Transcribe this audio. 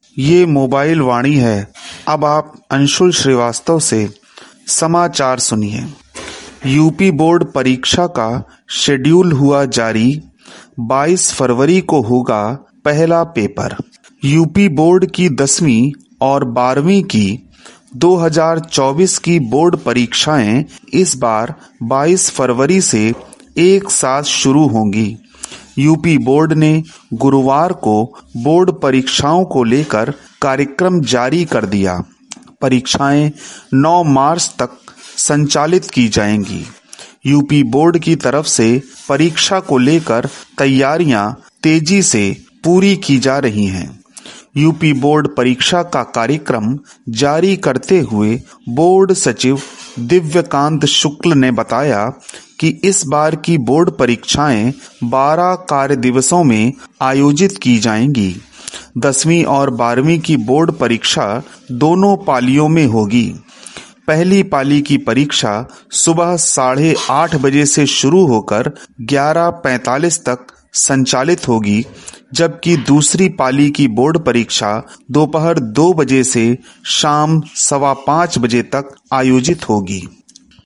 ये मोबाइल वाणी है। अब आप अंशुल श्रीवास्तव से समाचार सुनिए। यूपी बोर्ड परीक्षा का शेड्यूल हुआ जारी। 22 फरवरी को होगा पहला पेपर। यूपी बोर्ड की 10वीं और 12वीं की 2024 की बोर्ड परीक्षाएं इस बार 22 फरवरी से एक साथ शुरू होंगी। यूपी बोर्ड ने गुरुवार को बोर्ड परीक्षाओं को लेकर कार्यक्रम जारी कर दिया। परीक्षाएं 9 मार्च तक संचालित की जाएंगी। यूपी बोर्ड की तरफ से परीक्षा को लेकर तैयारियां तेजी से पूरी की जा रही हैं। यूपी बोर्ड परीक्षा का कार्यक्रम जारी करते हुए बोर्ड सचिव दिव्यकांत शुक्ल ने बताया कि इस बार की बोर्ड परीक्षाएं 12 कार्य दिवसों में आयोजित की जाएंगी। 10वीं और 12वीं की बोर्ड परीक्षा दोनों पालियों में होगी। पहली पाली की परीक्षा सुबह 8:30 बजे से शुरू होकर 11:45 तक संचालित होगी, जबकि दूसरी पाली की बोर्ड परीक्षा दोपहर 2 बजे से शाम 5:15 बजे तक आयोजित होगी।